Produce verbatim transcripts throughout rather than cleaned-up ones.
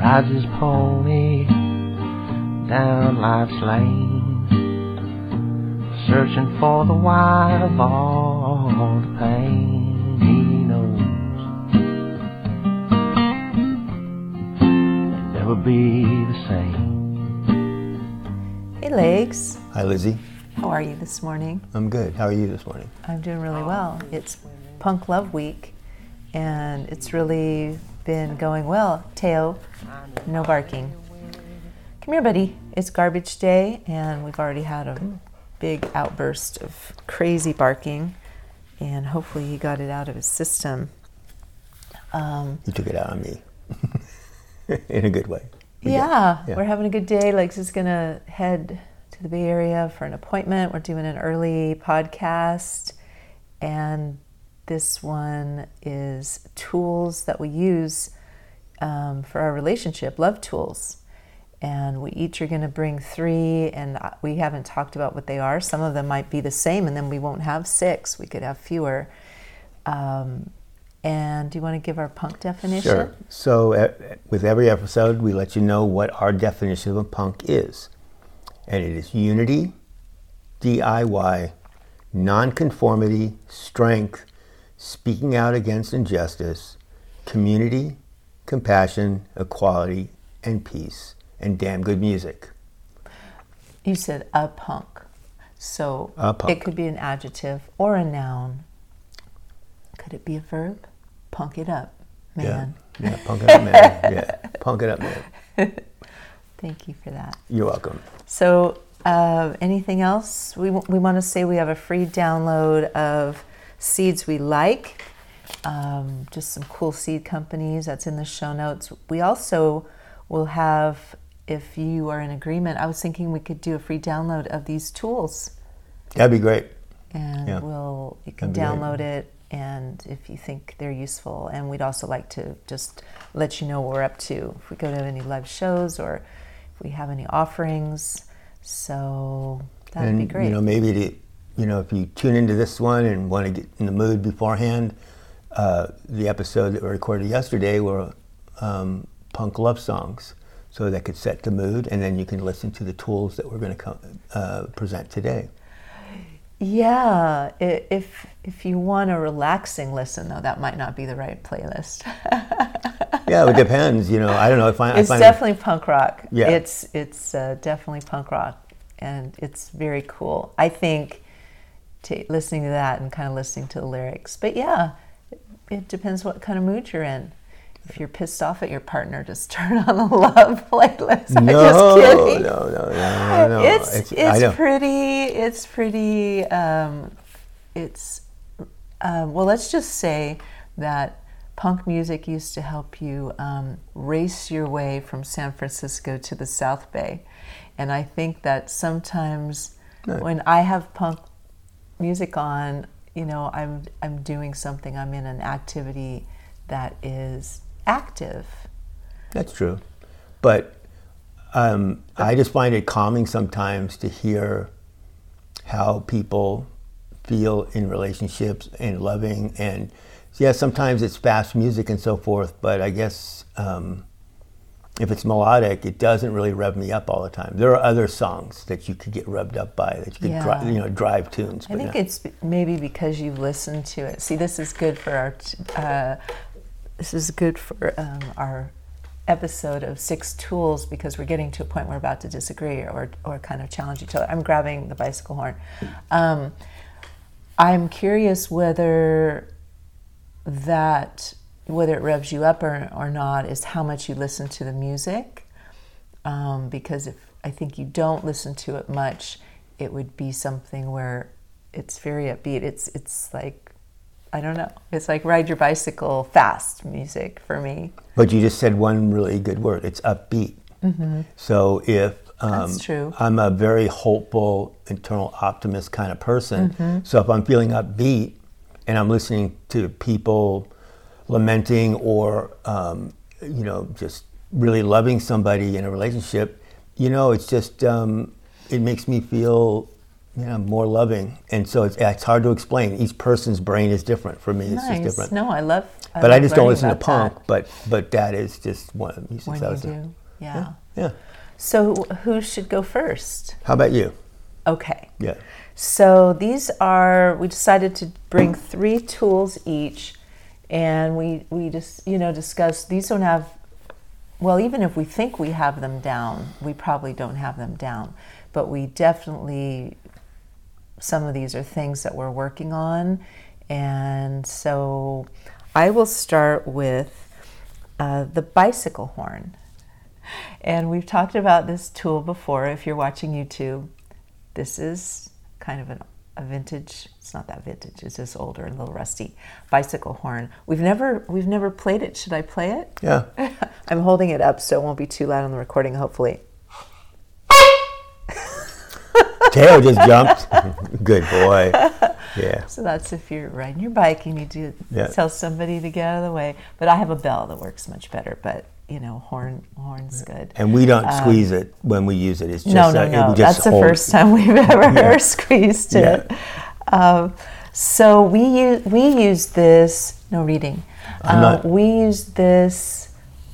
rides his pony down life's lane, searching for the why of all the pain he knows. It'll never be the same. Hey, Legs. Hi, Lizzie. How are you this morning? I'm good. How are you this morning? I'm doing really well. It's Punk Love Week, and it's really been going well. Teo, no barking. Come here, buddy. It's garbage day, and we've already had a big outburst of crazy barking, and hopefully he got it out of his system. Um, you took it out on me in a good way. Yeah, yeah, we're having a good day. Legs is going to head to the Bay Area for an appointment. We're doing an early podcast, and this one is tools that we use um, for our relationship, love tools. And we each are going to bring three, and we haven't talked about what they are. Some of them might be the same, and then we won't have six. We could have fewer. Um, and do you want to give our punk definition? Sure. So uh, with every episode, we let you know what our definition of a punk is. And it is unity, D I Y, nonconformity, strength, speaking out against injustice, community, compassion, equality, and peace, and damn good music. You said a punk. So a punk. It could be an adjective or a noun. Could it be a verb? Punk it up, man. Yeah, yeah punk it up, man. Yeah, punk it up, man. Thank you for that. You're welcome. So, uh, anything else? We, w- we want to say we have a free download of seeds we like, um, just some cool seed companies. That's in the show notes. We also will have, if you are in agreement, I was thinking we could do a free download of these tools. That'd be great. And yeah. we'll you can download great. it. And if you think they're useful, and we'd also like to just let you know what we're up to, if we go to any live shows or if we have any offerings. So that would be great. You know, maybe to, you know, if you tune into this one and want to get in the mood beforehand, uh, the episode that we recorded yesterday were um, punk love songs, so that could set the mood, and then you can listen to the tools that we're going to co- uh, present today. Yeah, if if you want a relaxing listen, though, that might not be the right playlist. Yeah, it depends. You know, I don't know. If I, it's I find definitely it, punk rock. Yeah, it's it's uh, definitely punk rock, and it's very cool. I think to, listening to that and kind of listening to the lyrics. But yeah, it, it depends what kind of mood you're in. If you're pissed off at your partner, just turn on the love playlist. I'm no, just kidding. No, no, no, no, no. It's it's, it's pretty. It's pretty. Um, it's um, well. Let's just say that punk music used to help you um, race your way from San Francisco to the South Bay, and I think that sometimes right. when I have punk music on, you know, I'm I'm doing something. I'm in an activity that is active. That's true. But um, I just find it calming sometimes to hear how people feel in relationships and loving. And yeah, sometimes it's fast music and so forth, but I guess um, if it's melodic, it doesn't really rev me up all the time. There are other songs that you could get revved up by, that you could yeah. dri- you know, drive tunes. I think no. it's maybe because you've listened to it. See, this is good for our... T- uh, This is good for um, our episode of six tools, because we're getting to a point where we're about to disagree or or kind of challenge each other. I'm grabbing the bicycle horn. Um, I'm curious whether that whether it revs you up or, or not is how much you listen to the music. Um, because if I think you don't listen to it much, it would be something where it's very upbeat. It's it's like, I don't know. It's like ride your bicycle fast music for me. But you just said one really good word. It's upbeat. Mm-hmm. So if um, That's true. I'm a very hopeful, internal optimist kind of person, mm-hmm. so if I'm feeling upbeat and I'm listening to people lamenting or um, you know, just really loving somebody in a relationship, you know, it's just um, it makes me feel yeah, more loving. And so it's, it's hard to explain. Each person's brain is different. For me, it's Nice. just different. No, I love. I But love I just don't learning listen to about punk. that But but that is just one of the music when I you listen to. do. Yeah. Yeah. Yeah. So who should go first? How about you? Okay. Yeah. So these are, we decided to bring three tools each, and we, we just, you know, discuss, these don't have, well, even if we think we have them down, we probably don't have them down, but we definitely, some of these are things that we're working on. And so I will start with uh, the bicycle horn. And we've talked about this tool before. If you're watching YouTube, this is kind of an, a vintage, it's not that vintage, it's just older and a little rusty bicycle horn. We've never we've never played it. Should I play it? Yeah. I'm holding it up so it won't be too loud on the recording, hopefully. Tail just jumped. Good boy. Yeah. So that's if you're riding your bike, you need to Yeah. tell somebody to get out of the way. But I have a bell that works much better, but you know, horn horn's good. And we don't squeeze it when we use it. It's just No, no, uh, it- no. we just That's the hold first it. time we've ever Yeah. squeezed Yeah. it. Um, so we use we use this. No reading. I'm Um, not- we use this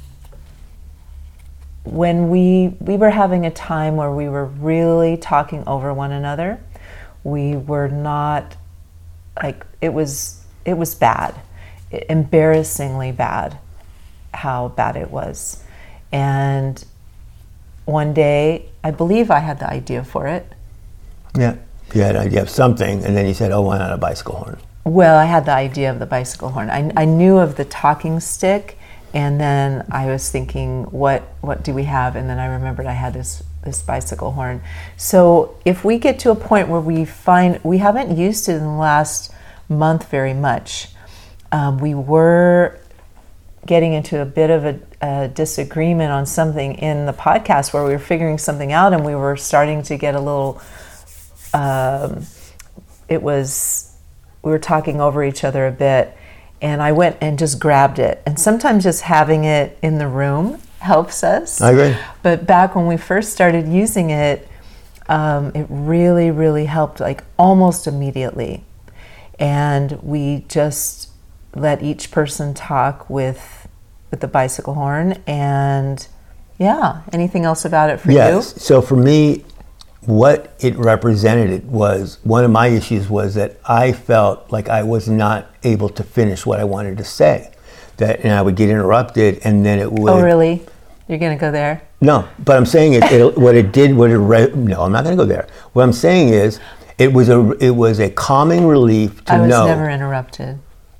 when we we were having a time where we were really talking over one another. We were not like it was. It was bad, embarrassingly bad. How bad it was. And one day, I believe I had the idea for it. Yeah. You had an idea of something, and then you said, oh, why not a bicycle horn? Well, I had the idea of the bicycle horn. I, I knew of the talking stick, and then I was thinking, what what do we have? And then I remembered I had this this bicycle horn. So if we get to a point where we find, we haven't used it in the last month very much. Um, we were getting into a bit of a, a disagreement on something in the podcast where we were figuring something out, and we were starting to get a little, um, it was, we were talking over each other a bit, and I went and just grabbed it. And sometimes just having it in the room helps us. I agree. But back when we first started using it, um, it really, really helped, like almost immediately. And we just let each person talk with with the bicycle horn. And yeah, anything else about it for Yes. you? So for me, what it represented was, one of my issues was that I felt like I was not able to finish what I wanted to say. That, and I would get interrupted, and then it would. Oh, really? You're going to go there? No, but I'm saying it. it what it did, what it. Re, no, I'm not going to go there. What I'm saying is, it was a it was a calming relief to I was know. never interrupted.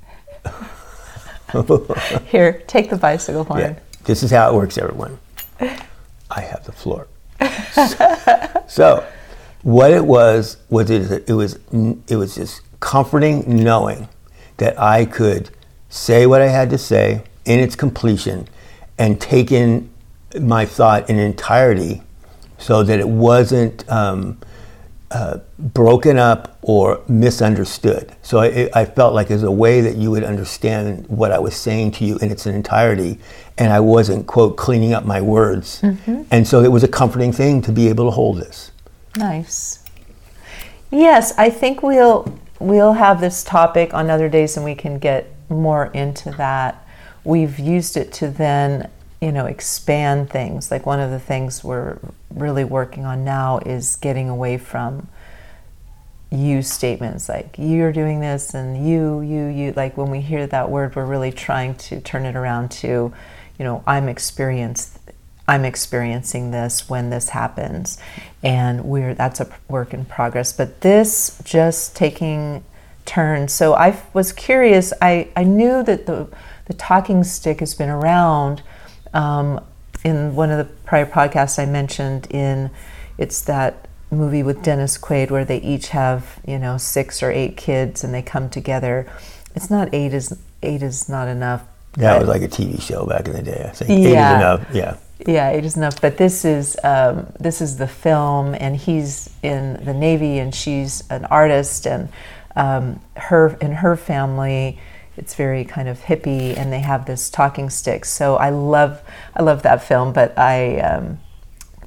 Here, take the bicycle horn. Yeah, this is how it works, everyone. I have the floor. So, what it was was it, it was it was just comforting knowing that I could say what I had to say in its completion and take in my thought in entirety, so that it wasn't um, uh, broken up or misunderstood. So I, I felt like there's a way that you would understand what I was saying to you in its entirety, and I wasn't, quote, cleaning up my words. Mm-hmm. And so it was a comforting thing to be able to hold this. Nice. Yes, I think we'll we'll have this topic on other days, and we can get more into that. We've used it to then, you know, expand things. Like one of the things we're really working on now is getting away from you statements like you're doing this and you, you, you. Like when we hear that word, we're really trying to turn it around to, you know, I'm experienced. I'm experiencing this when this happens, and we're that's a work in progress. But this just taking turns. So I was curious. I, I knew that the the talking stick has been around. Um, in one of the prior podcasts I mentioned, in it's that movie with Dennis Quaid where they each have, you know, six or eight kids and they come together. It's not eight is eight is not enough. That was like a T V show back in the day. I think eight Yeah. is enough. Yeah. Yeah, it is enough. But this is um, this is the film, and he's in the Navy, and she's an artist, and um, her in her family, it's very kind of hippie, and they have this talking stick. So I love I love that film, but I um,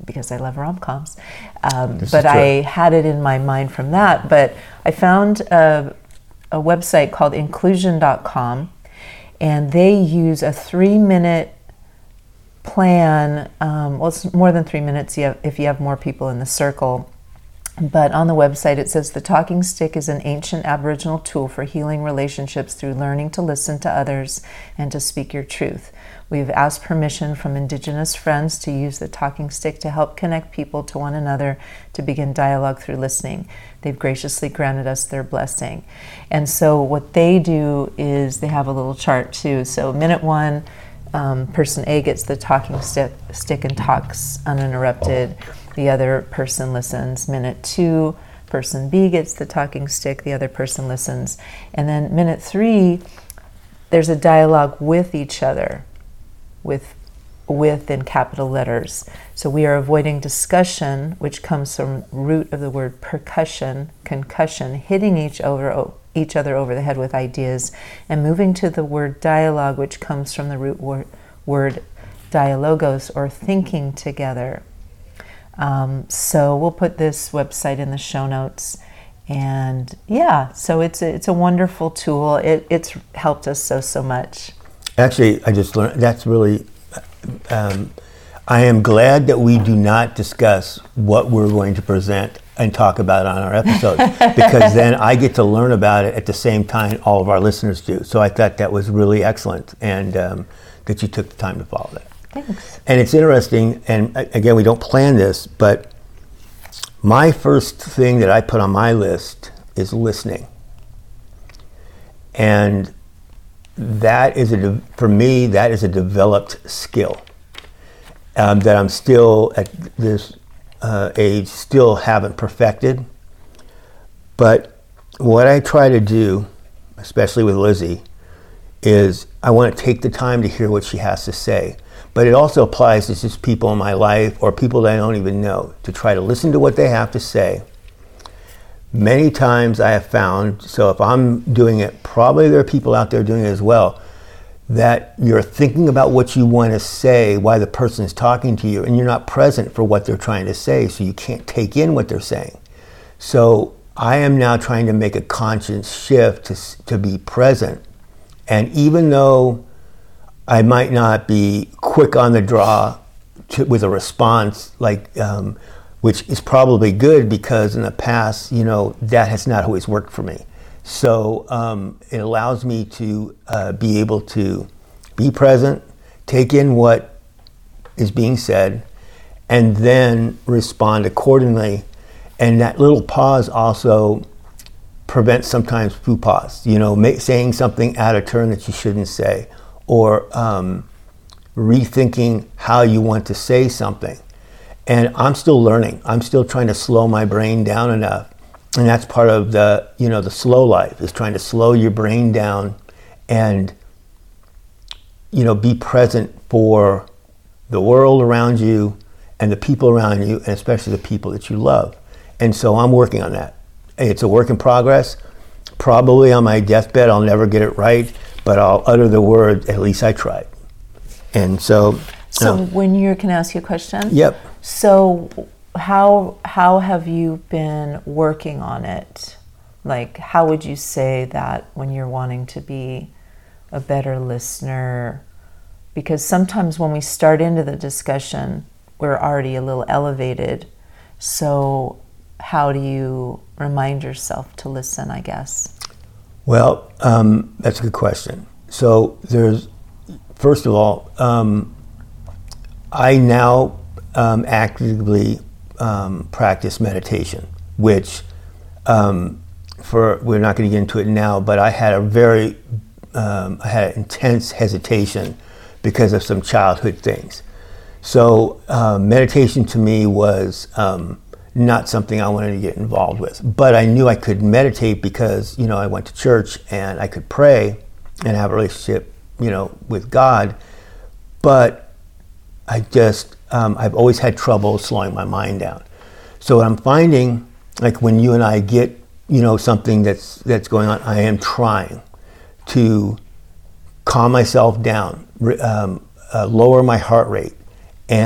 because I love rom-coms. Um, This but is true. I had it in my mind from that. But I found a, a website called inclusion dot com, and they use a three-minute plan. Um, well, it's more than three minutes you have, if you have more people in the circle. But on the website, it says the talking stick is an ancient Aboriginal tool for healing relationships through learning to listen to others and to speak your truth. We've asked permission from Indigenous friends to use the talking stick to help connect people to one another to begin dialogue through listening. They've graciously granted us their blessing. And so what they do is they have a little chart too. So minute one, um, person A gets the talking stick, stick and talks uninterrupted. The other person listens. Minute two, person B gets the talking stick, the other person listens. And then minute three, there's a dialogue with each other, with with in capital letters. So we are avoiding discussion, which comes from root of the word percussion, concussion, hitting each over each other over the head with ideas, and moving to the word dialogue, which comes from the root word, word dialogos, or thinking together. Um, so we'll put this website in the show notes, and yeah, so it's a, it's a wonderful tool. It, it's helped us so so much. Actually, I just learned that's really. Um, I am glad that we do not discuss what we're going to present and talk about on our episode, because then I get to learn about it at the same time all of our listeners do. So I thought that was really excellent, and um, that you took the time to follow that. Thanks. And it's interesting, and again, we don't plan this, but my first thing that I put on my list is listening. And that is, a de- for me, that is a developed skill um, that I'm still, at this uh, age, still haven't perfected. But what I try to do, especially with Lizzie, is I want to take the time to hear what she has to say. But it also applies to just people in my life or people that I don't even know, to try to listen to what they have to say. Many times I have found, so if I'm doing it, probably there are people out there doing it as well, that you're thinking about what you want to say while the person is talking to you, and you're not present for what they're trying to say, so you can't take in what they're saying. So I am now trying to make a conscious shift to, to be present. And even though I might not be quick on the draw to, with a response, like um, which is probably good, because in the past, you know, that has not always worked for me. So um, it allows me to uh, be able to be present, take in what is being said, and then respond accordingly. And that little pause also prevents sometimes faux pas, you know, ma- saying something out of turn that you shouldn't say, or um, rethinking how you want to say something. And I'm still learning. I'm still trying to slow my brain down enough. And that's part of the, you know, the slow life, is trying to slow your brain down and, you know, be present for the world around you and the people around you, and especially the people that you love. And so I'm working on that. It's a work in progress. Probably on my deathbed, I'll never get it right, but I'll utter the word, at least I tried. And so... So uh, when you can I ask you a question? Yep. So how how have you been working on it? Like, how would you say that when you're wanting to be a better listener? Because sometimes when we start into the discussion, we're already a little elevated. So how do you remind yourself to listen, I guess? Well, um, that's a good question. So there's, first of all, um, I now um, actively um, practice meditation, which um, for we're not going to get into it now, but I had a very, um, I had intense hesitation because of some childhood things. So uh, meditation to me was um, not something I wanted to get involved with, but I knew I could meditate because, you know, I went to church and I could pray and have a relationship, you know, with God, but I just, um, I've always had trouble slowing my mind down. So what I'm finding, like when you and I get, you know, something that's that's going on, I am trying to calm myself down, um, uh, lower my heart rate, and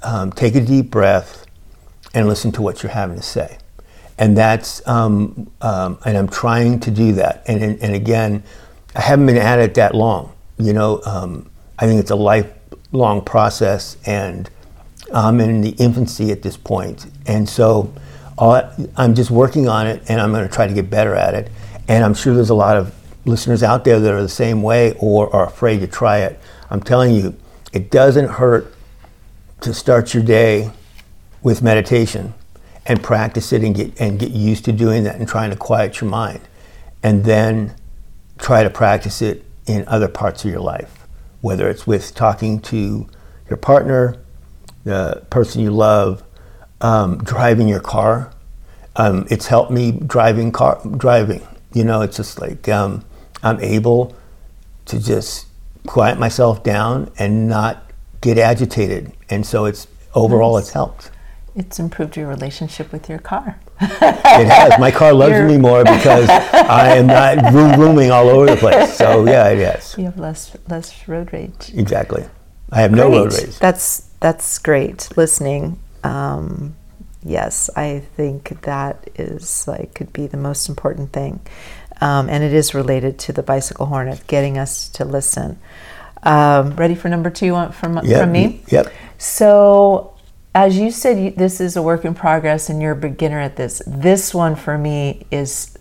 um, take a deep breath and listen to what you're having to say. And that's, um, um, and I'm trying to do that. And, and, and again, I haven't been at it that long. You know, um, I think it's a lifelong process, and I'm in the infancy at this point. And so all, I'm just working on it, and I'm going to try to get better at it. And I'm sure there's a lot of listeners out there that are the same way or are afraid to try it. I'm telling you, it doesn't hurt to start your day with meditation and practice it and get and get used to doing that and trying to quiet your mind, and then try to practice it in other parts of your life, whether it's with talking to your partner, the person you love, um, driving your car. Um, it's helped me driving car driving. You know, it's just like um, I'm able to just quiet myself down and not get agitated, and so it's overall Nice. It's helped. It's improved your relationship with your car. It has. My car loves You're- me more because I am not vroom vrooming all over the place. So yeah, it has. You have less less road rage. Exactly. I have no road Great. rage. That's that's great. Listening. Um, yes, I think that is like could be the most important thing, um, and it is related to the bicycle hornet, getting us to listen. Um, ready for number two on- from Yep. from me? Yep. So, as you said, you, this is a work in progress, and you're a beginner at this. This one for me is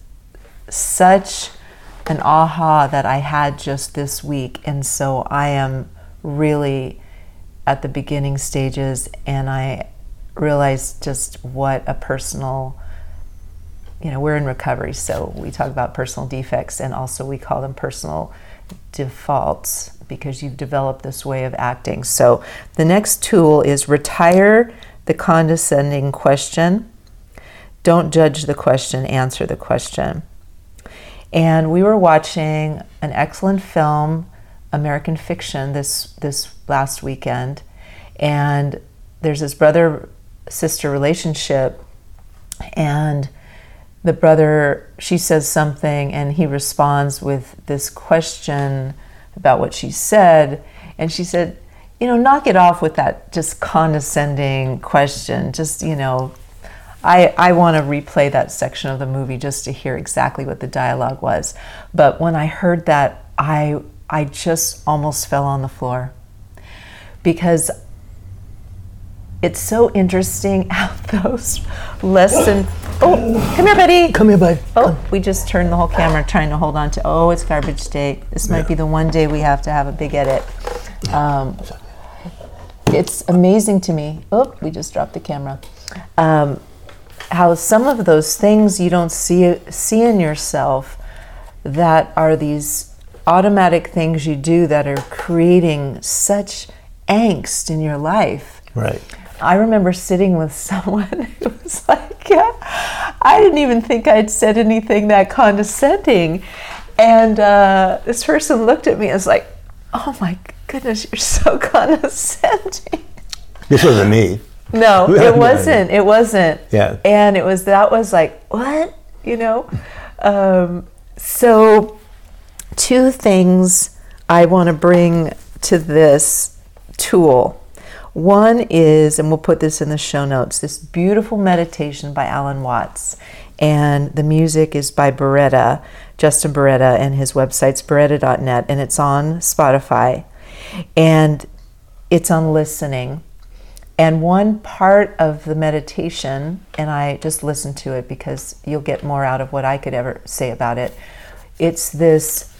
such an aha that I had just this week, and so I am really at the beginning stages, and I realize just what a personal, you know, we're in recovery, so we talk about personal defects, and also we call them personal defaults, because you've developed this way of acting. So the next tool is retire the condescending question. Don't judge the question, answer the question. And we were watching an excellent film, American Fiction, this this last weekend, and there's this brother-sister relationship, and the brother, she says something and he responds with this question about what she said, and she said, you know, knock it off with that just condescending question. Just, you know, I I want to replay that section of the movie just to hear exactly what the dialogue was. But when I heard that, I I just almost fell on the floor, because it's so interesting how those less than, oh, come here, buddy. Come here, bud. Oh, we just turned the whole camera trying to hold on to, oh, it's garbage day. This might Yeah. be the one day we have to have a big edit. Um, it's amazing to me. Oh, we just dropped the camera. Um, how some of those things you don't see see in yourself that are these automatic things you do that are creating such angst in your life. Right. I remember sitting with someone who was like, yeah, I didn't even think I'd said anything that condescending. And uh, this person looked at me and was like, oh my goodness, you're so condescending. This wasn't me. No, Yeah, it wasn't. It wasn't. Yeah. And it was, that was like, what? You know? Um, so, two things I want to bring to this tool. One is, and we'll put this in the show notes, this beautiful meditation by Alan Watts. And the music is by Beretta, Justin Beretta, and his website's beretta dot net, and it's on Spotify. And it's on listening. And one part of the meditation, and I just listened to it because you'll get more out of what I could ever say about it. It's this,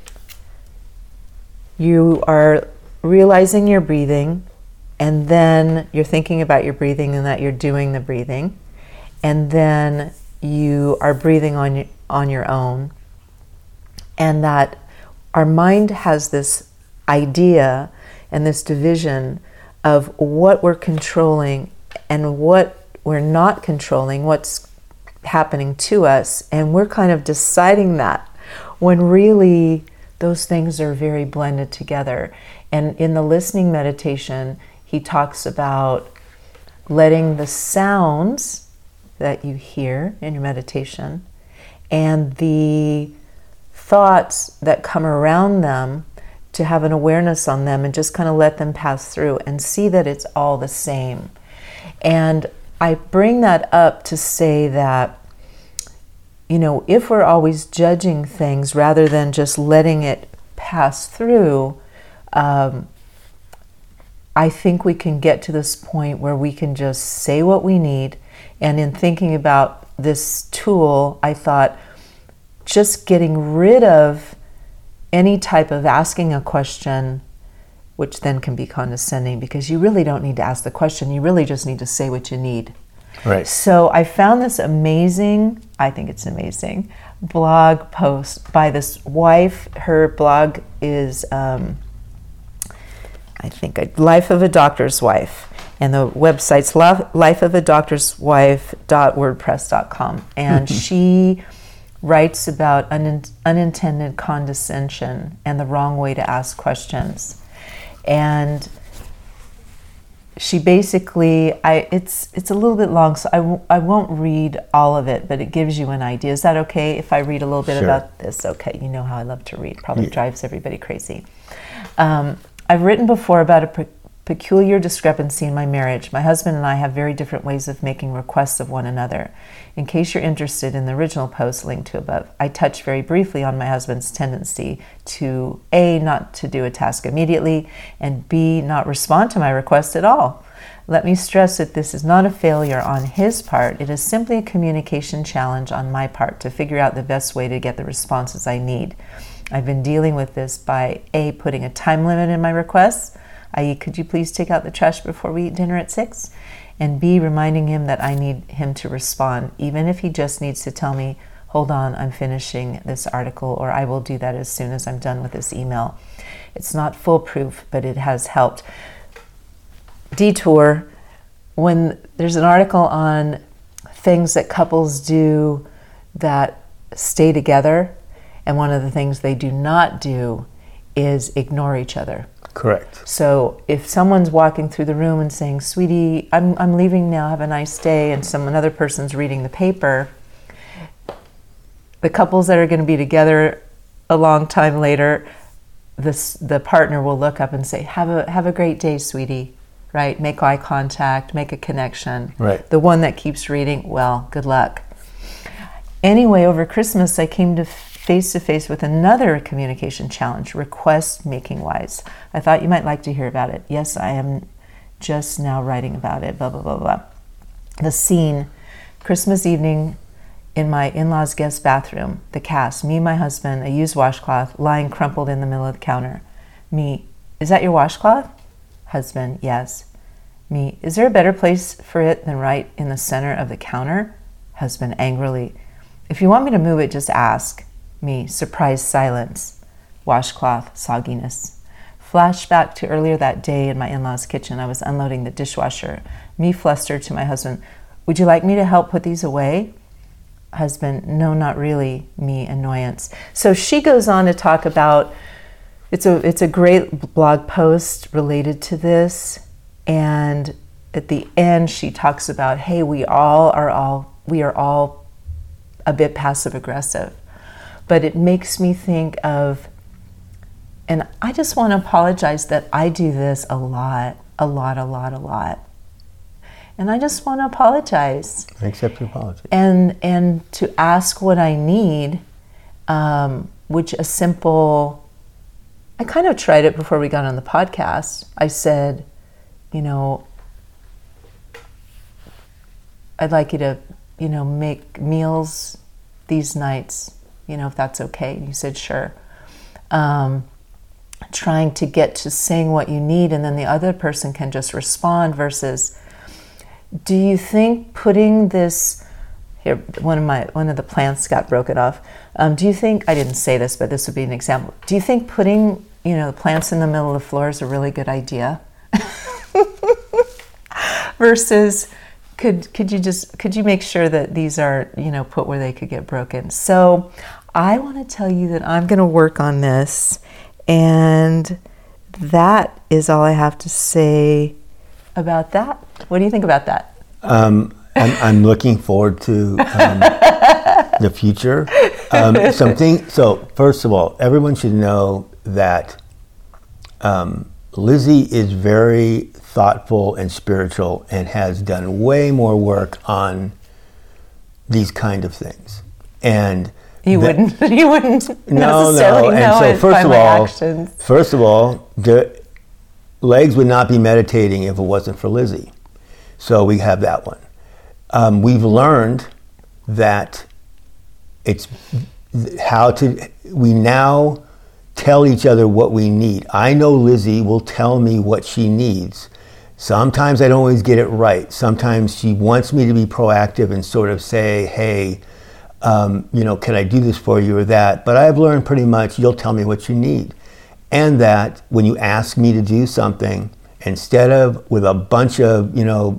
you are realizing you're breathing, and then you're thinking about your breathing and that you're doing the breathing. And then you are breathing on, on your own. And that our mind has this idea and this division of what we're controlling and what we're not controlling, what's happening to us. And we're kind of deciding that when really those things are very blended together. And in the listening meditation, he talks about letting the sounds that you hear in your meditation and the thoughts that come around them to have an awareness on them and just kind of let them pass through and see that it's all the same. And I bring that up to say that, you know, if we're always judging things rather than just letting it pass through, um, I think we can get to this point where we can just say what we need. And in thinking about this tool, I thought just getting rid of any type of asking a question, which then can be condescending, because you really don't need to ask the question. You really just need to say what you need. Right. So I found this amazing, I think it's amazing, blog post by this wife. Her blog is, um, I think, a Life of a Doctor's Wife. And the website's life of a doctor's wife dot wordpress dot com. And she writes about un- unintended condescension and the wrong way to ask questions. And she basically, I it's it's a little bit long, so I, w- I won't read all of it, but it gives you an idea. Is that okay if I read a little bit Sure. about this? Okay, you know how I love to read. Probably Yeah. drives everybody crazy. Um, I've written before about a pe- peculiar discrepancy in my marriage. My husband and I have very different ways of making requests of one another. In case you're interested in the original post linked to above, I touch very briefly on my husband's tendency to A, not to do a task immediately, and B, not respond to my request at all. Let me stress that this is not a failure on his part. It is simply a communication challenge on my part to figure out the best way to get the responses I need. I've been dealing with this by A, putting a time limit in my requests, that is, could you please take out the trash before we eat dinner at six? And B, reminding him that I need him to respond, even if he just needs to tell me, hold on, I'm finishing this article, or I will do that as soon as I'm done with this email. It's not foolproof, but it has helped. Detour, when there's an article on things that couples do that stay together, and one of the things they do not do is ignore each other. Correct. So if someone's walking through the room and saying, sweetie, I'm I'm leaving now, have a nice day, and some another person's reading the paper, the couples that are going to be together a long time later, this the partner will look up and say, have a have a great day, sweetie, right? Make eye contact, make a connection. Right. The one that keeps reading, well, good luck. Anyway, over Christmas, I came to face to face with another communication challenge, request making wise. I thought you might like to hear about it. Yes, I am just now writing about it, blah, blah, blah, blah. The scene, Christmas evening in my in-laws' guest bathroom. The cast, me and my husband, a used washcloth lying crumpled in the middle of the counter. Me, is that your washcloth? Husband, yes. Me, is there a better place for it than right in the center of the counter? Husband, angrily, if you want me to move it, just ask. Me, surprised silence. Washcloth, sogginess. Flashback to earlier that day in my in-laws' kitchen. I was unloading the dishwasher. Me, flustered to my husband, would you like me to help put these away? Husband, no, not really. Me, annoyance. So she goes on to talk about, it's a it's a great blog post related to this, and at the end she talks about, hey, we all are all we are all a bit passive aggressive. But it makes me think of, and I just want to apologize that I do this a lot, a lot, a lot, a lot. And I just want to apologize. I accept your apology. And and to ask what I need, um, which a simple, I kind of tried it before we got on the podcast. I said, you know, I'd like you to, you know, make meals these nights, you know, if that's okay. And you said, sure. Um, trying to get to saying what you need, and then the other person can just respond versus, do you think putting this, here, one of my, one of the plants got broken off. Um, do you think, I didn't say this, but this would be an example. Do you think putting, you know, the plants in the middle of the floor is a really good idea? Versus, Could could you just could you make sure that these are, you know, put where they could get broken? So I want to tell you that I'm going to work on this, and that is all I have to say about that. What do you think about that? Um, I'm, I'm looking forward to um, the future. Um, something. So first of all, everyone should know that um, Lizzie is very thoughtful and spiritual and has done way more work on these kind of things. And you that, wouldn't you wouldn't no, necessarily no. know And so it first by of my all, actions. first of all, the legs would not be meditating if it wasn't for Lizzie. So we have that one. Um, we've learned that it's how to, we now tell each other what we need. I know Lizzie will tell me what she needs. Sometimes I don't always get it right. Sometimes she wants me to be proactive and sort of say, hey, um, you know, can I do this for you or that? But I've learned pretty much you'll tell me what you need. And that when you ask me to do something, instead of with a bunch of, you know,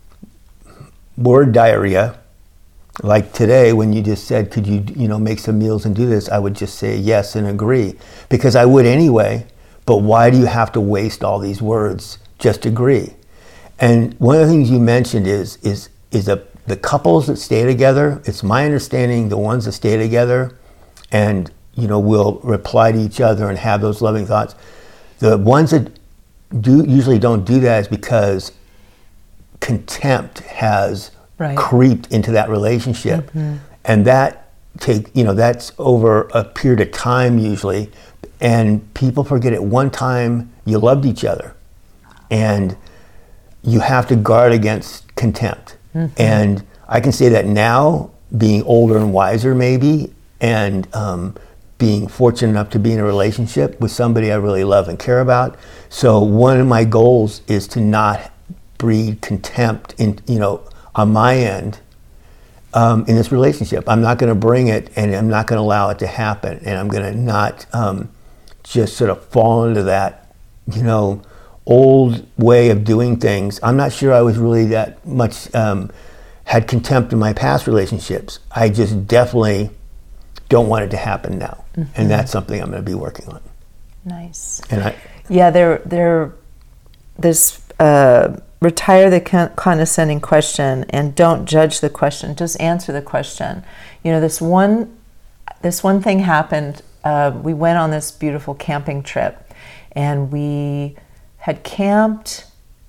word diarrhea, like today when you just said, could you, you know, make some meals and do this, I would just say yes and agree. Because I would anyway, but why do you have to waste all these words? Just agree. And one of the things you mentioned is, is, is a, the couples that stay together, it's my understanding the ones that stay together and, you know, will reply to each other and have those loving thoughts. The ones that do usually don't do that is because contempt has right. creeped into that relationship. Mm-hmm. And that take, you know, that's over a period of time usually. And people forget at one time you loved each other. And you have to guard against contempt. Mm-hmm. And I can say that now, being older and wiser maybe, and um, being fortunate enough to be in a relationship with somebody I really love and care about. So one of my goals is to not breed contempt in, you know, on my end um, in this relationship. I'm not going to bring it, and I'm not going to allow it to happen. And I'm going to not um, just sort of fall into that, you know, old way of doing things. I'm not sure I was really that much, um, had contempt in my past relationships. I just definitely don't want it to happen now. Mm-hmm. And that's something I'm going to be working on. Nice. And I, yeah, there, there, this, uh, retire the con- condescending question and don't judge the question. Just answer the question. You know, this one, this one thing happened. Uh, we went on this beautiful camping trip, and we had camped.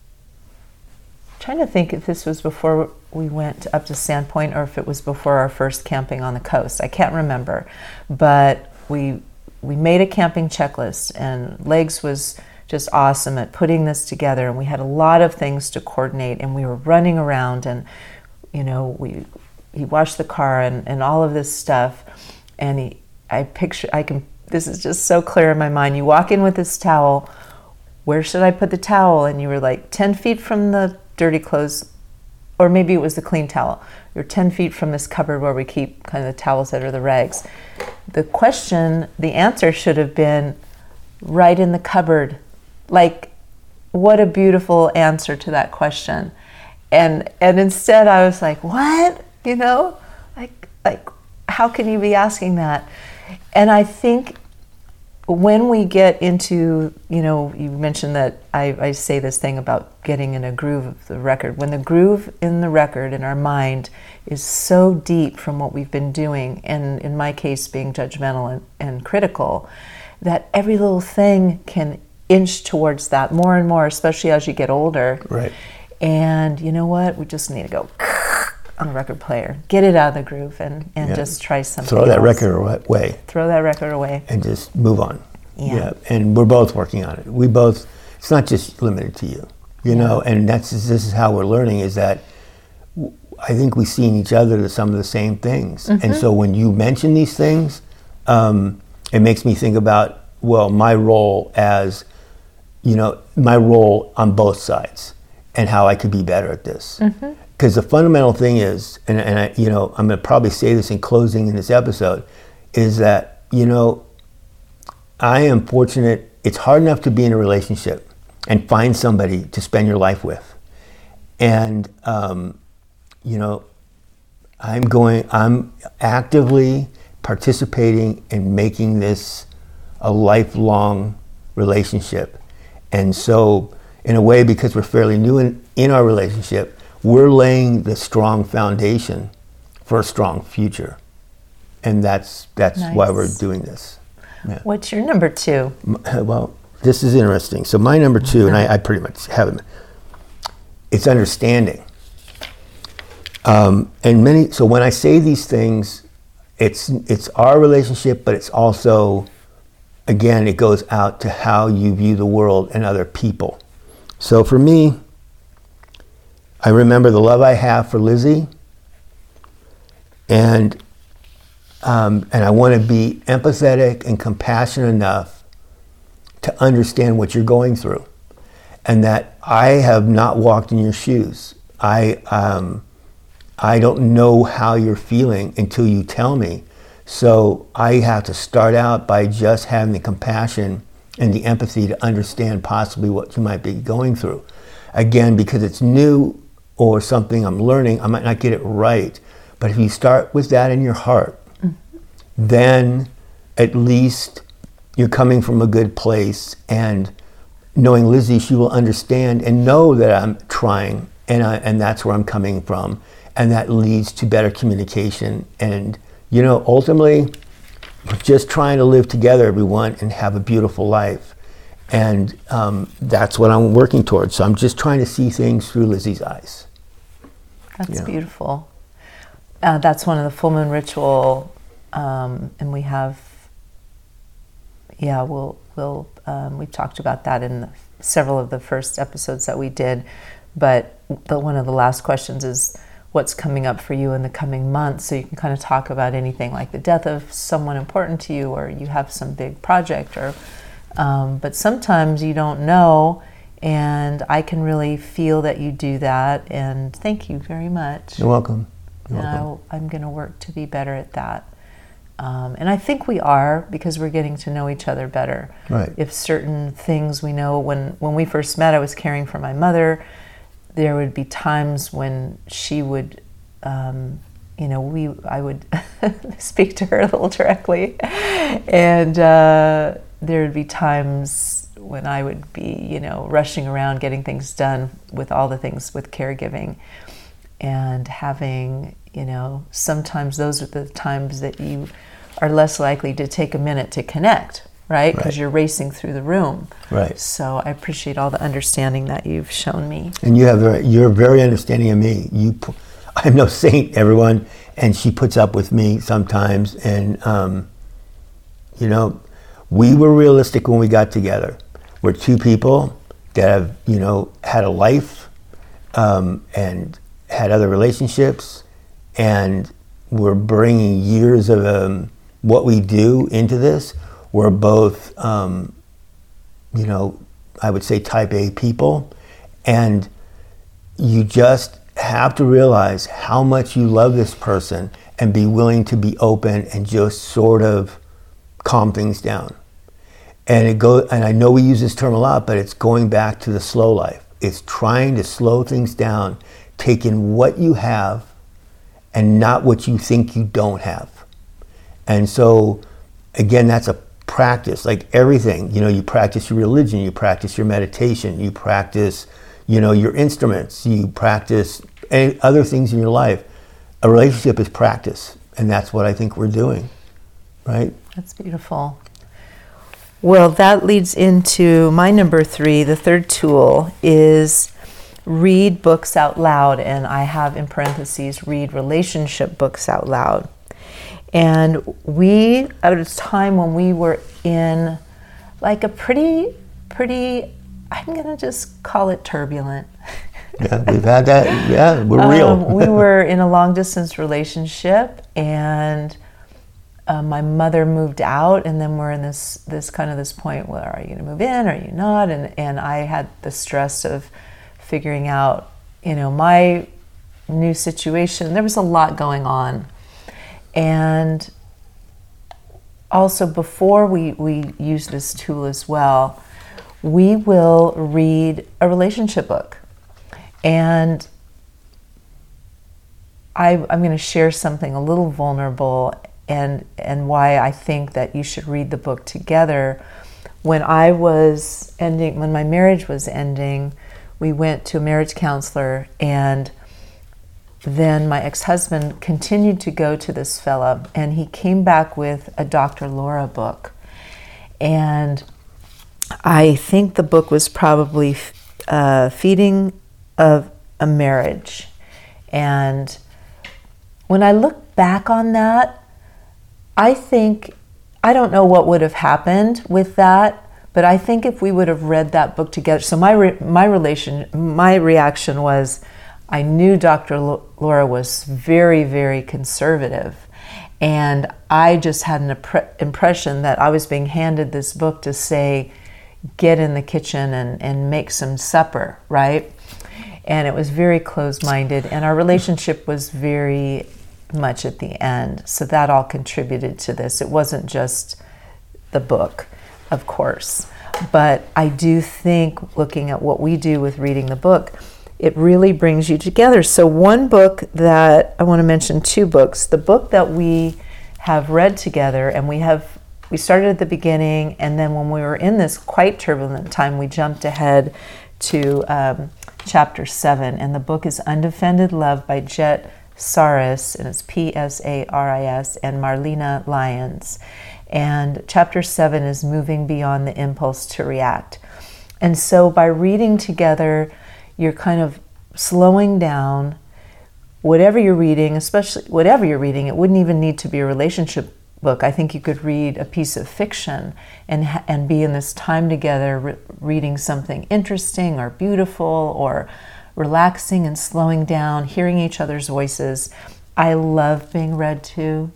I'm trying to think if this was before we went up to Sandpoint or if it was before our first camping on the coast. I can't remember, but we we made a camping checklist, and Legs was just awesome at putting this together, and we had a lot of things to coordinate, and we were running around, and you know, we he washed the car and, and all of this stuff, and he I picture I can this is just so clear in my mind. You walk in with this towel, where should I put the towel? And you were like ten feet from the dirty clothes, or maybe it was the clean towel. You're ten feet from this cupboard where we keep kind of the towels that are the rags. The question, the answer should have been right in the cupboard. Like, what a beautiful answer to that question. And and instead I was like, what? You know, like like how can you be asking that? And I think when we get into, you know, you mentioned that I, I say this thing about getting in a groove of the record. When the groove in the record in our mind is so deep from what we've been doing, and in my case being judgmental and, and critical, that every little thing can inch towards that more and more, especially as you get older. Right. And you know what? We just need to go on the record player, get it out of the groove, and, and yeah. just try something Throw that else. record away. Throw that record away. And just move on. Yeah. yeah. And we're both working on it. We both, it's not just limited to you, you yeah. know, and that's, this is how we're learning, is that I think we see in each other the, some of the same things. Mm-hmm. And so when you mention these things, um, it makes me think about, well, my role as, you know, my role on both sides and how I could be better at this. Mm-hmm. Because the fundamental thing is, and, and I, you know, I'm going to probably say this in closing in this episode, is that, you know, I am fortunate. It's hard enough to be in a relationship and find somebody to spend your life with. And, um, you know, I'm going, I'm actively participating in making this a lifelong relationship. And so, in a way, because we're fairly new in, in our relationship, we're laying the strong foundation for a strong future. And that's that's nice. Why we're doing this. Yeah. What's your number two? Well, this is interesting. So my number two, and I, I pretty much have it, it's understanding. Um, and many, so when I say these things, it's it's our relationship, but it's also, again, it goes out to how you view the world and other people. So for me, I remember the love I have for Lizzie, and um, and I want to be empathetic and compassionate enough to understand what you're going through, and that I have not walked in your shoes. I um, I don't know how you're feeling until you tell me. So I have to start out by just having the compassion and the empathy to understand possibly what you might be going through. Again, because it's new or something I'm learning, I might not get it right. But if you start with that in your heart, mm-hmm. then at least you're coming from a good place, and knowing Lizzie, she will understand and know that I'm trying, and I, and that's where I'm coming from. And that leads to better communication. And, you know, ultimately, we're just trying to live together, everyone, and have a beautiful life. And um, that's what I'm working towards. So I'm just trying to see things through Lizzie's eyes. That's yeah. beautiful. Uh, that's one of the full moon ritual, um, and we have, yeah, we'll, we'll um, we've talked about that in the, several of the first episodes that we did. But the, one of the last questions is, what's coming up for you in the coming months, so you can kind of talk about anything like the death of someone important to you, or you have some big project, or um, but sometimes you don't know, and I can really feel that you do that, and thank you very much. You're welcome. You're and welcome. I, I'm going to work to be better at that. Um, and I think we are, because we're getting to know each other better. Right. If certain things we know, when, when we first met, I was caring for my mother. There would be times when she would, um, you know, we I would speak to her a little directly, and uh, there would be times when I would be, you know, rushing around getting things done with all the things with caregiving, and having, you know, sometimes those are the times that you are less likely to take a minute to connect. Right? Because right. you're racing through the room. Right. So I appreciate all the understanding that you've shown me. And you have very, you're very understanding of me. You, I'm no saint, everyone, and she puts up with me sometimes. And um, you know, we were realistic when we got together. We're two people that have, you know, had a life um, and had other relationships, and we're bringing years of um, what we do into this. We're both, um, you know, I would say type A people, and you just have to realize how much you love this person and be willing to be open and just sort of calm things down. And it go, and I know we use this term a lot, but it's going back to the slow life. It's trying to slow things down, taking what you have and not what you think you don't have. And so, again, that's a practice, like everything. You know, you practice your religion, you practice your meditation, you practice, you know, your instruments, you practice any other things in your life. A relationship is practice, and that's what I think we're doing, right? That's beautiful. Well, that leads into my number three. The third tool is read books out loud, and I have in parentheses, read relationship books out loud. And we, at a time when we were in like a pretty, pretty, I'm going to just call it turbulent. Yeah, we've had that. Yeah, we're real. Um, we were in a long distance relationship, and uh, my mother moved out, and then we're in this, this kind of this point where, are you going to move in, are you not? And, and I had the stress of figuring out, you know, my new situation. There was a lot going on. And also, before we, we use this tool as well, we will read a relationship book. And I, I'm going to share something a little vulnerable, and, and why I think that you should read the book together. When I was ending, when my marriage was ending, we went to a marriage counselor, and then my ex-husband continued to go to this fella, and he came back with a Doctor Laura book. And I think the book was probably uh, Feeding of a Marriage. And when I look back on that, I think, I don't know what would have happened with that, but I think if we would have read that book together, so my re, my relation, my reaction was, I knew Doctor Laura was very, very conservative, and I just had an impre- impression that I was being handed this book to say, get in the kitchen and, and make some supper, right? And it was very closed-minded, and our relationship was very much at the end, so that all contributed to this. It wasn't just the book, of course, but I do think, looking at what we do with reading the book, it really brings you together. So one book that I want to mention, two books. The book that we have read together, and we have we started at the beginning, and then when we were in this quite turbulent time, we jumped ahead to um, chapter seven, and the book is Undefended Love by Jet Saris, and it's P S A R I S, and Marlena Lyons. And chapter seven is Moving Beyond the Impulse to React. And so by reading together, you're kind of slowing down. Whatever you're reading, especially whatever you're reading, it wouldn't even need to be a relationship book. I think you could read a piece of fiction and and be in this time together re- reading something interesting or beautiful or relaxing and slowing down, hearing each other's voices. I love being read to.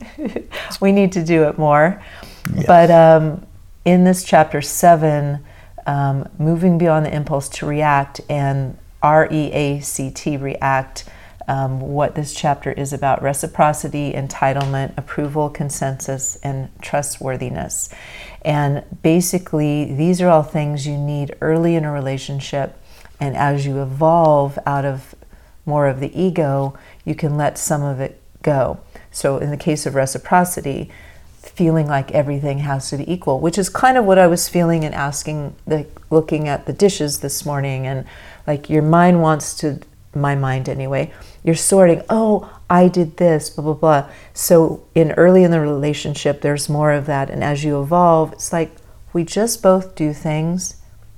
We need to do it more. Yes. But um, in this chapter seven, um, Moving Beyond the Impulse to React, and R E A C T, react, um, what this chapter is about: reciprocity, entitlement, approval, consensus, and trustworthiness. And basically, these are all things you need early in a relationship. And as you evolve out of more of the ego, you can let some of it go. So in the case of reciprocity, feeling like everything has to be equal, which is kind of what I was feeling and asking, the, looking at the dishes this morning, and like your mind wants to, my mind anyway, you're sorting, oh, I did this, blah, blah, blah. So in early in the relationship, there's more of that. And as you evolve, it's like we just both do things.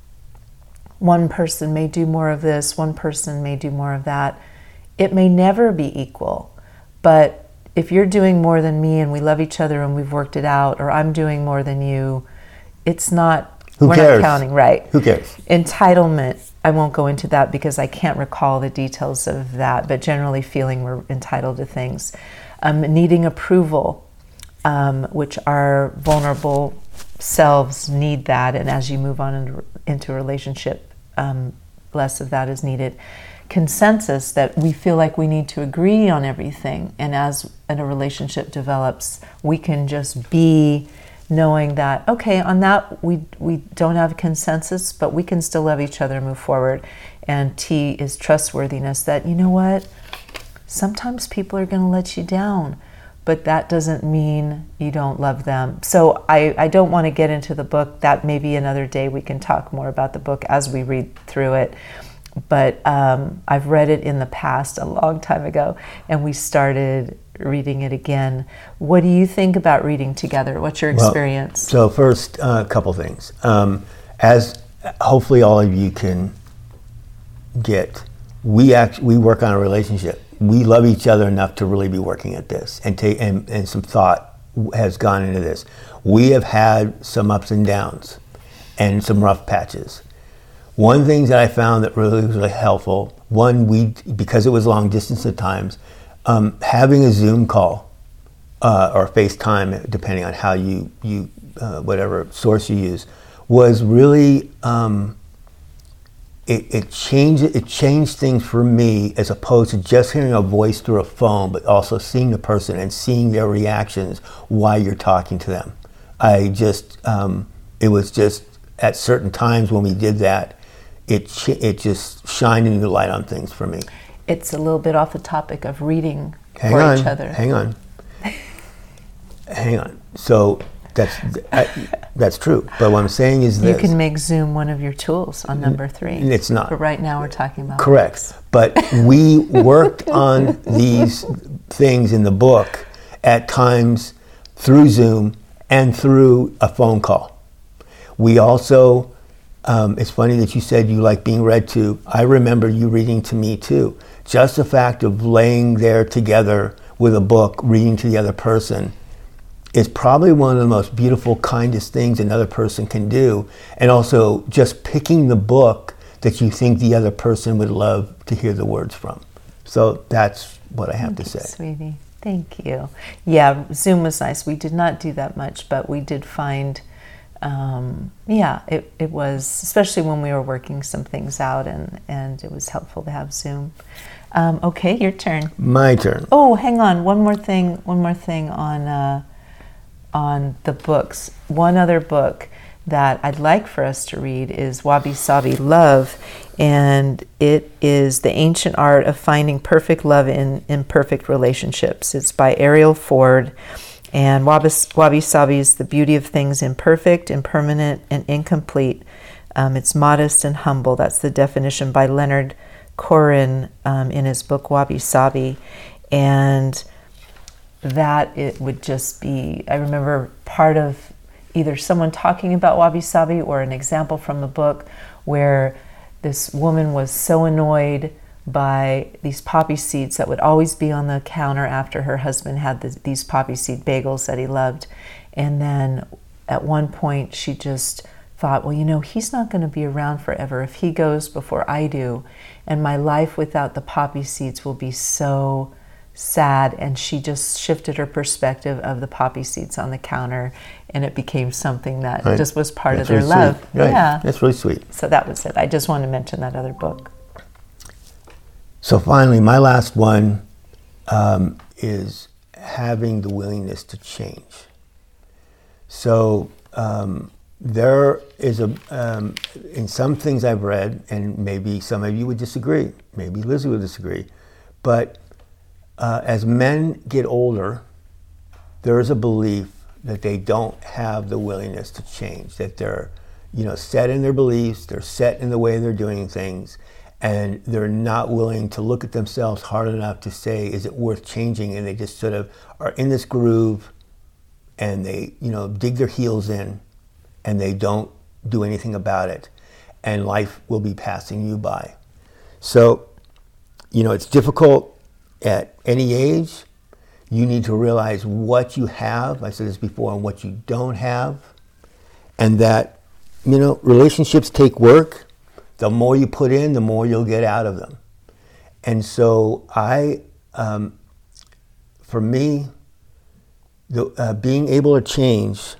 One person may do more of this, one person may do more of that. It may never be equal, but if you're doing more than me and we love each other and we've worked it out, or I'm doing more than you, it's not, Who we're cares? not counting, right? Who cares? Entitlement, I won't go into that because I can't recall the details of that, but generally feeling we're entitled to things. Um, needing approval, um, which our vulnerable selves need that, and as you move on into, into a relationship, um, less of that is needed. Consensus, that we feel like we need to agree on everything, and as a relationship develops, we can just be knowing that, okay, on that we we don't have consensus, but we can still love each other and move forward. And T is trustworthiness, that, you know what, sometimes people are going to let you down, but that doesn't mean you don't love them. So I, I don't want to get into the book. That may be another day we can talk more about the book as we read through it. But um, I've read it in the past, a long time ago, and we started reading it again. What do you think about reading together? What's your experience? Well, so first, a uh, couple things. Um, as hopefully all of you can get, we act, we work on a relationship. We love each other enough to really be working at this, and take and, and some thought has gone into this. We have had some ups and downs and some rough patches. One thing that I found that really was really helpful, one, we, because it was long distance at times, um, having a Zoom call uh, or FaceTime, depending on how you, you uh, whatever source you use, was really, um, it, it changed it changed things for me, as opposed to just hearing a voice through a phone, but also seeing the person and seeing their reactions while you're talking to them. I just, um, it was just at certain times when we did that, It it just shined a new light on things for me. It's a little bit off the topic of reading hang for on, each other. Hang on, hang on. So that's I, that's true. But what I'm saying is this: you can make Zoom one of your tools on number three. It's not. But right now we're talking about correct. books. But we worked on these things in the book at times through Zoom and through a phone call. We also, um, it's funny that you said you like being read to. I remember you reading to me too. Just the fact of laying there together with a book, reading to the other person, is probably one of the most beautiful, kindest things another person can do. And also just picking the book that you think the other person would love to hear the words from. So that's what I have Thank to you, say. Sweetie. Thank you. Yeah, Zoom was nice. We did not do that much, but we did find, um, yeah, it, it was, especially when we were working some things out, and, and it was helpful to have Zoom. Um, okay, your turn. My turn. Oh, hang on. One more thing. One more thing on uh, on the books. One other book that I'd like for us to read is Wabi Sabi Love, and it is The Ancient Art of Finding Perfect Love in Imperfect Relationships. It's by Ariel Ford, and Wabi, Wabi Sabi is the beauty of things imperfect, impermanent, and incomplete. Um, it's modest and humble. That's the definition by Leonard Cohen um, in his book Wabi Sabi, and that it would just be, I remember part of either someone talking about Wabi Sabi or an example from the book where this woman was so annoyed by these poppy seeds that would always be on the counter after her husband had the, these poppy seed bagels that he loved. And then at one point she just thought, well, you know, he's not going to be around forever if he goes before I do. And my life without the poppy seeds will be so sad. And she just shifted her perspective of the poppy seeds on the counter, and it became something that Right. just was part That's of their really love. sweet. Right. Yeah. That's really sweet. So that was it. I just wanted to mention that other book. So finally, my last one um, is having the willingness to change. So um, there is a, um, in some things I've read, and maybe some of you would disagree, maybe Lizzie would disagree, but uh, as men get older, there is a belief that they don't have the willingness to change, that they're, you know, set in their beliefs, they're set in the way they're doing things, and they're not willing to look at themselves hard enough to say, is it worth changing? And they just sort of are in this groove, and they, you know, dig their heels in, and they don't do anything about it, and life will be passing you by. So, you know, it's difficult at any age. You need to realize what you have, I said this before, and what you don't have, and that, you know, relationships take work. The more you put in, the more you'll get out of them. And so I, um, for me, the, uh, being able to change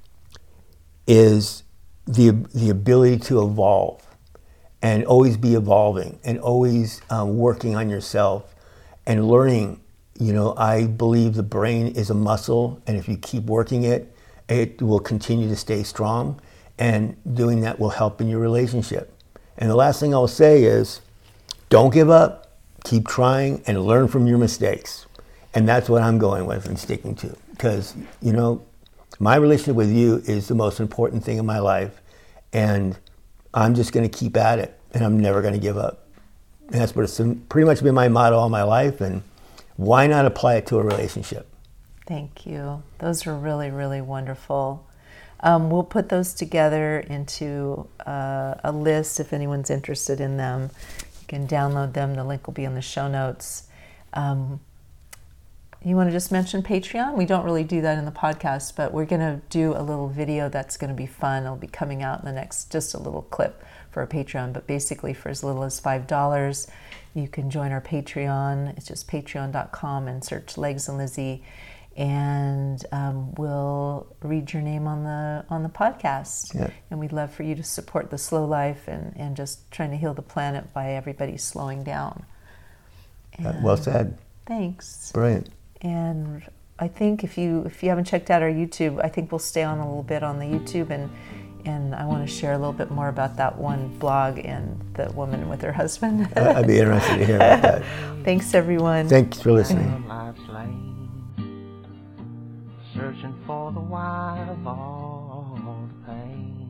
is the the ability to evolve and always be evolving and always um, working on yourself and learning. You know, I believe the brain is a muscle, and if you keep working it, it will continue to stay strong, and doing that will help in your relationship. And the last thing I'll say is, don't give up, keep trying, and learn from your mistakes. And that's what I'm going with and sticking to. Because, you know, my relationship with you is the most important thing in my life, and I'm just going to keep at it, and I'm never going to give up. And that's what it's pretty much been my motto all my life, and why not apply it to a relationship? Thank you. Those are really, really wonderful. Um, we'll put those together into uh, a list if anyone's interested in them. You can download them. The link will be in the show notes. Um, you want to just mention Patreon? We don't really do that in the podcast, but we're going to do a little video that's going to be fun. It'll be coming out in the next, just a little clip for a Patreon, but basically for as little as five dollars, you can join our Patreon. It's just patreon dot com and search Legs and Lizzie, and um, we'll read your name on the on the podcast. Yeah. And we'd love for you to support the slow life and, and just trying to heal the planet by everybody slowing down. Uh, well said. Thanks. Brilliant. And I think if you if you haven't checked out our YouTube, I think we'll stay on a little bit on the YouTube, and and I want to share a little bit more about that one blog and the woman with her husband. I'd be interested to hear about that. Thanks, everyone. Thanks for listening. Life's lane, searching for the why of all the pain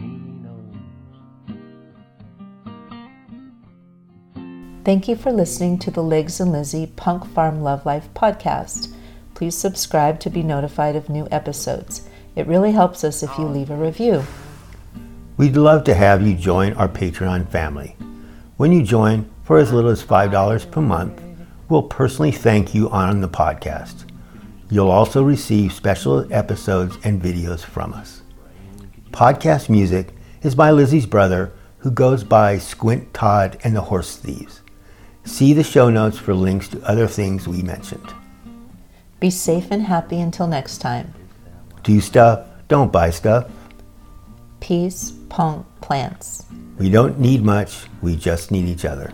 he knows. Thank you for listening to the Legs and Lizzie Punk Farm Love Life podcast. Please subscribe to be notified of new episodes. It really helps us if you leave a review. We'd love to have you join our Patreon family. When you join, for as little as five dollars per month, we'll personally thank you on the podcast. You'll also receive special episodes and videos from us. Podcast music is by Lizzie's brother, who goes by Squint Todd and the Horse Thieves. See the show notes for links to other things we mentioned. Be safe and happy until next time. Do stuff, don't buy stuff. Peace, punk, plants. We don't need much, we just need each other.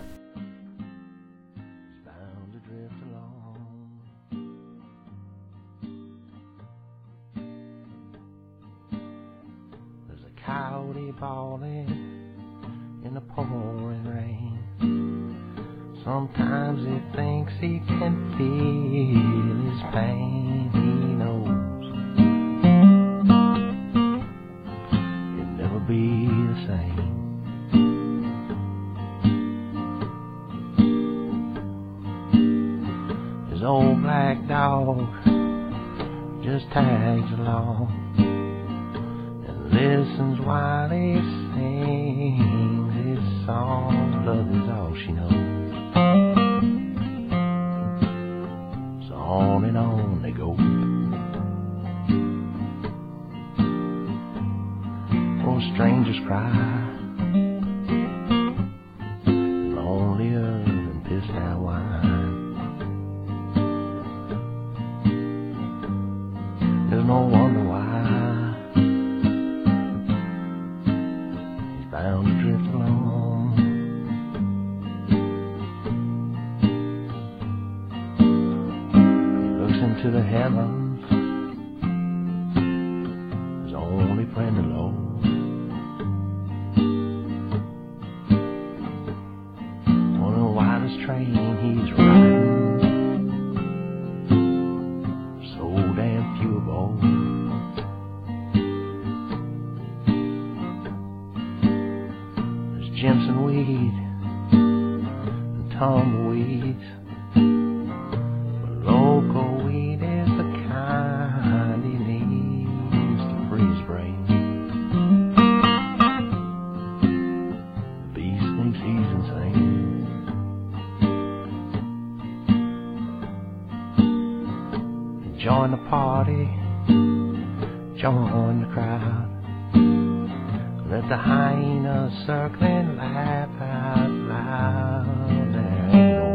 Bound to drift along. There's a coyote bawling in the pouring rain. Sometimes he thinks he can feel his pain. He knows it'll never be the same. His old black dog just tags along and listens while he sings his songs. Love is all she knows. So on and on they go. Oh, strangers cry, lonelier than pissed out wine. There's no wonder why he's bound to drift along. He looks into the heavens, his only friend alone. On the widest train he's riding, so damn few of all. There's Jimson weed and tumbleweeds, but local weed is the kind he needs to free his brain. The beast thinks he's insane. Join the party, join the crowd. Let the hyenas circling laugh out loud. There ain't no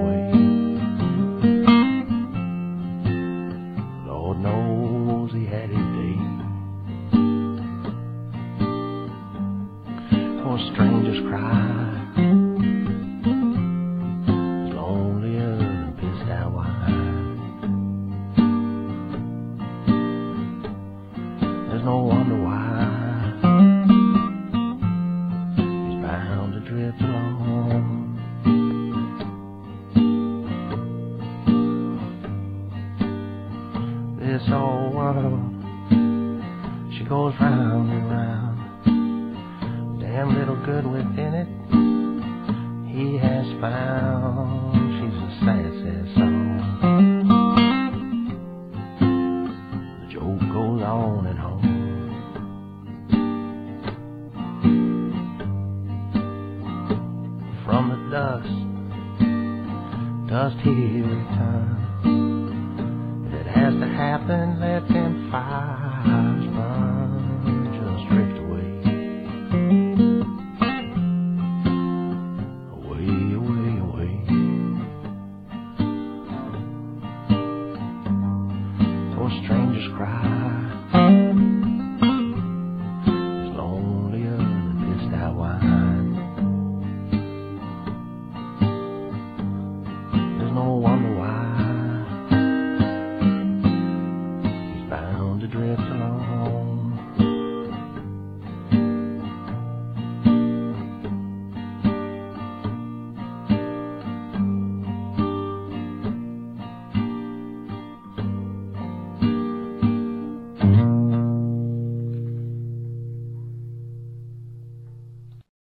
way. Lord knows he had his day. Oh, strangers cry, lonelier than pissed out wine. There's no wonder why he's bound to drift along. This old world, she goes round and round. Damn little good within it he has found. She's a sad, sad song. The joke goes on and on. From the dust, dust he returns. If it has to happen, let